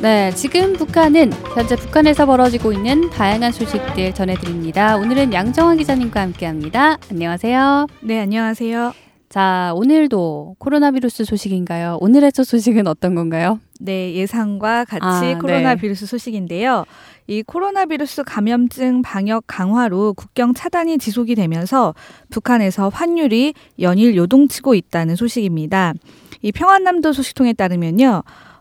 네, 지금 북한은 현재 북한에서 벌어지고 있는 다양한 소식들 전해드립니다. 오늘은 양정환 기자님과 함께합니다. 안녕하세요. 네, 안녕하세요. 자, 오늘도 코로나 비루스 소식인가요? 오늘의 첫 소식은 어떤 건가요? 네, 예상과 같이 코로나 비루스 소식인데요. 이 코로나 비루스 감염증 방역 강화로 국경 차단이 지속이 되면서 북한에서 환율이 연일 요동치고 있다는 소식입니다. 이 평안남도 소식통에 따르면요.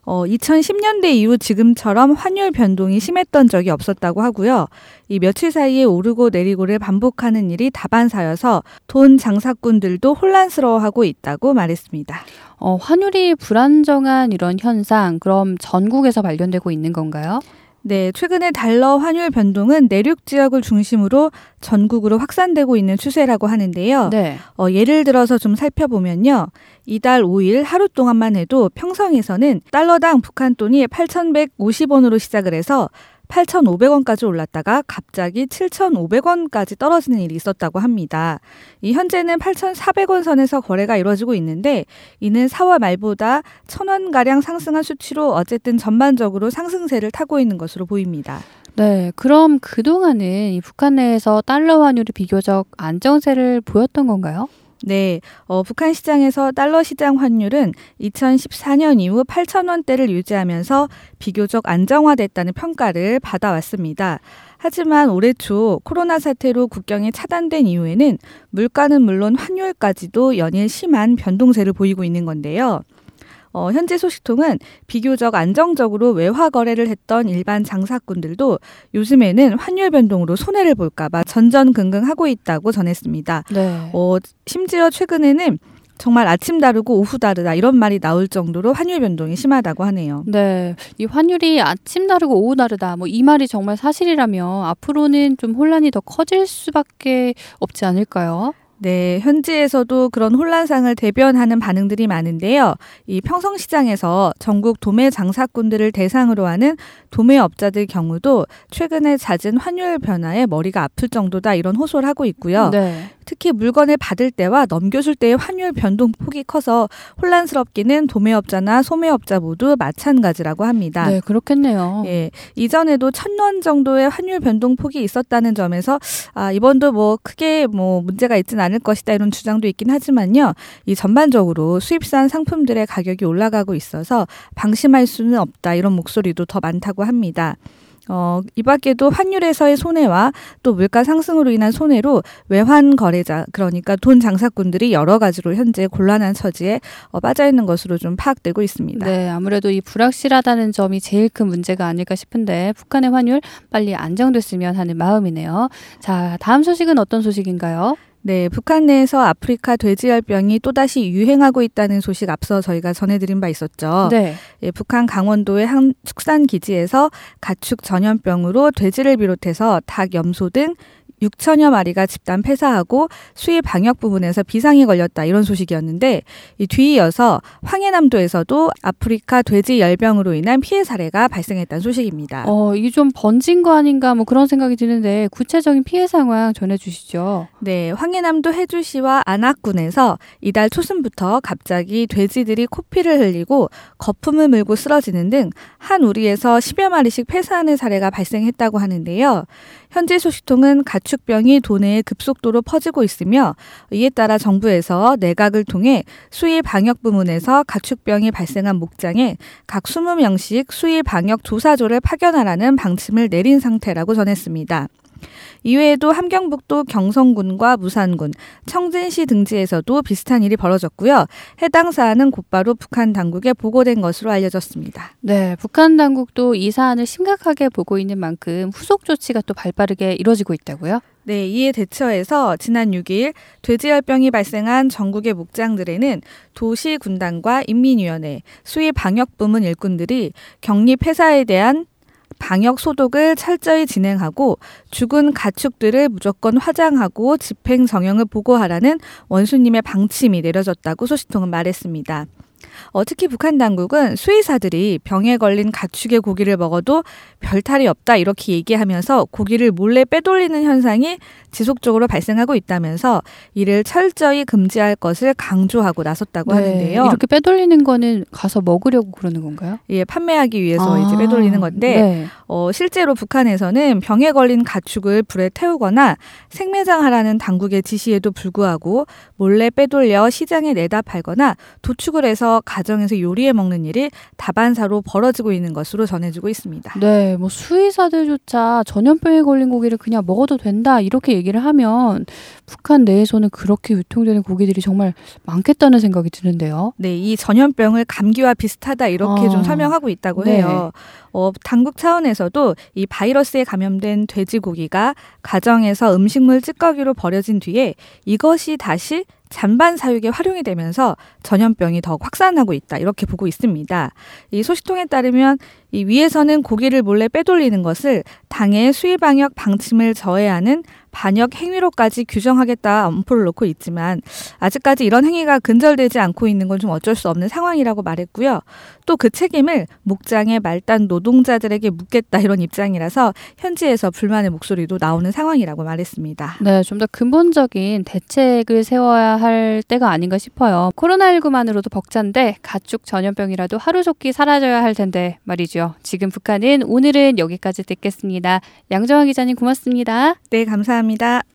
2010년대 이후 지금처럼 환율 변동이 심했던 적이 없었다고 하고요. 이 며칠 사이에 오르고 내리고를 반복하는 일이 다반사여서 돈 장사꾼들도 혼란스러워하고 있다고 말했습니다. 환율이 불안정한 이런 현상, 그럼 전국에서 발견되고 있는 건가요? 네, 최근에 달러 환율 변동은 내륙 지역을 중심으로 전국으로 확산되고 있는 추세라고 하는데요. 네. 예를 들어서 좀 살펴보면요. 이달 5일 하루 동안만 해도 평성에서는 달러당 북한 돈이 8,150원으로 시작을 해서 8,500원까지 올랐다가 갑자기 7,500원까지 떨어지는 일이 있었다고 합니다. 현재는 8,400원 선에서 거래가 이루어지고 있는데 이는 4월 말보다 1,000원가량 상승한 수치로 어쨌든 전반적으로 상승세를 타고 있는 것으로 보입니다. 네, 그럼 그동안은 이 북한 내에서 달러 환율이 비교적 안정세를 보였던 건가요? 네, 북한 시장에서 달러 시장 환율은 2014년 이후 8,000원대를 유지하면서 비교적 안정화됐다는 평가를 받아왔습니다. 하지만 올해 초 코로나 사태로 국경이 차단된 이후에는 물가는 물론 환율까지도 연일 심한 변동세를 보이고 있는 건데요. 현재 소식통은 비교적 안정적으로 외화 거래를 했던 일반 장사꾼들도 요즘에는 환율 변동으로 손해를 볼까 봐 전전긍긍하고 있다고 전했습니다. 네. 심지어 최근에는 정말 아침 다르고 오후 다르다 이런 말이 나올 정도로 환율 변동이 심하다고 하네요. 네, 이 환율이 아침 다르고 오후 다르다 이 말이 정말 사실이라면 앞으로는 좀 혼란이 더 커질 수밖에 없지 않을까요? 네, 현지에서도 그런 혼란상을 대변하는 반응들이 많은데요. 이 평성시장에서 전국 도매 장사꾼들을 대상으로 하는 도매업자들 경우도 최근에 잦은 환율 변화에 머리가 아플 정도다 이런 호소를 하고 있고요. 네. 특히 물건을 받을 때와 넘겨줄 때의 환율 변동폭이 커서 혼란스럽기는 도매업자나 소매업자 모두 마찬가지라고 합니다. 네, 그렇겠네요. 예, 이전에도 1,000원 정도의 환율 변동폭이 있었다는 점에서 이번도 크게 문제가 있지는 않을 것이다 이런 주장도 있긴 하지만요. 이 전반적으로 수입산 상품들의 가격이 올라가고 있어서 방심할 수는 없다 이런 목소리도 더 많다고 합니다. 이 밖에도 환율에서의 손해와 또 물가 상승으로 인한 손해로 외환 거래자, 그러니까 돈 장사꾼들이 여러 가지로 현재 곤란한 처지에 빠져 있는 것으로 좀 파악되고 있습니다. 네, 아무래도 이 불확실하다는 점이 제일 큰 문제가 아닐까 싶은데 북한의 환율 빨리 안정됐으면 하는 마음이네요. 자, 다음 소식은 어떤 소식인가요? 네, 북한 내에서 아프리카 돼지열병이 또다시 유행하고 있다는 소식 앞서 저희가 전해드린 바 있었죠. 네. 예, 북한 강원도의 한 축산기지에서 가축 전염병으로 돼지를 비롯해서 닭, 염소 등 6천여 마리가 집단 폐사하고 수입 방역 부분에서 비상이 걸렸다 이런 소식이었는데 뒤이어서 황해남도에서도 아프리카 돼지 열병으로 인한 피해 사례가 발생했다는 소식입니다. 이게 좀 번진 거 아닌가 그런 생각이 드는데 구체적인 피해 상황 전해주시죠. 네, 황해남도 해주시와 안악군에서 이달 초순부터 갑자기 돼지들이 코피를 흘리고 거품을 물고 쓰러지는 등 한 우리에서 10여 마리씩 폐사하는 사례가 발생했다고 하는데요. 현재 소식통은 가축병이 도내에 급속도로 퍼지고 있으며 이에 따라 정부에서 내각을 통해 수의 방역 부문에서 가축병이 발생한 목장에 각 20명씩 수의 방역 조사조를 파견하라는 방침을 내린 상태라고 전했습니다. 이외에도 함경북도 경성군과 무산군, 청진시 등지에서도 비슷한 일이 벌어졌고요. 해당 사안은 곧바로 북한 당국에 보고된 것으로 알려졌습니다. 네, 북한 당국도 이 사안을 심각하게 보고 있는 만큼 후속 조치가 또 발빠르게 이루어지고 있다고요? 네, 이에 대처해서 지난 6일 돼지열병이 발생한 전국의 목장들에는 도시군단과 인민위원회, 수의방역부문 일꾼들이 격리 폐사에 대한 방역 소독을 철저히 진행하고 죽은 가축들을 무조건 화장하고 집행 정형을 보고하라는 원수님의 방침이 내려졌다고 소식통은 말했습니다. 특히 북한 당국은 수의사들이 병에 걸린 가축의 고기를 먹어도 별탈이 없다 이렇게 얘기하면서 고기를 몰래 빼돌리는 현상이 지속적으로 발생하고 있다면서 이를 철저히 금지할 것을 강조하고 나섰다고 하는데요. 이렇게 빼돌리는 거는 가서 먹으려고 그러는 건가요? 예, 판매하기 위해서 이제 빼돌리는 건데 실제로 북한에서는 병에 걸린 가축을 불에 태우거나 생매장하라는 당국의 지시에도 불구하고 몰래 빼돌려 시장에 내다 팔거나 도축을 해서 가정에서 요리해 먹는 일이 다반사로 벌어지고 있는 것으로 전해지고 있습니다. 네, 뭐 수의사들조차 전염병에 걸린 고기를 그냥 먹어도 된다 이렇게 얘기를 하면 북한 내에서는 그렇게 유통되는 고기들이 정말 많겠다는 생각이 드는데요. 네, 이 전염병을 감기와 비슷하다 이렇게 좀 설명하고 있다고 해요. 당국 차원에서도 이 바이러스에 감염된 돼지고기가 가정에서 음식물 찌꺼기로 버려진 뒤에 이것이 다시 잔반 사육에 활용이 되면서 전염병이 더 확산하고 있다 이렇게 보고 있습니다. 이 소식통에 따르면 이 위에서는 고기를 몰래 빼돌리는 것을 당의 수의 방역 방침을 저해하는 반역 행위로까지 규정하겠다 엄포를 놓고 있지만 아직까지 이런 행위가 근절되지 않고 있는 건 좀 어쩔 수 없는 상황이라고 말했고요. 또 그 책임을 목장의 말단 노동자들에게 묻겠다 이런 입장이라서 현지에서 불만의 목소리도 나오는 상황이라고 말했습니다. 네, 좀 더 근본적인 대책을 세워야 할 때가 아닌가 싶어요. 코로나19만으로도 벅찬데 가축 전염병이라도 하루속히 사라져야 할 텐데 말이죠. 지금 북한은 오늘은 여기까지 듣겠습니다. 양정화 기자님 고맙습니다. 네, 감사합니다.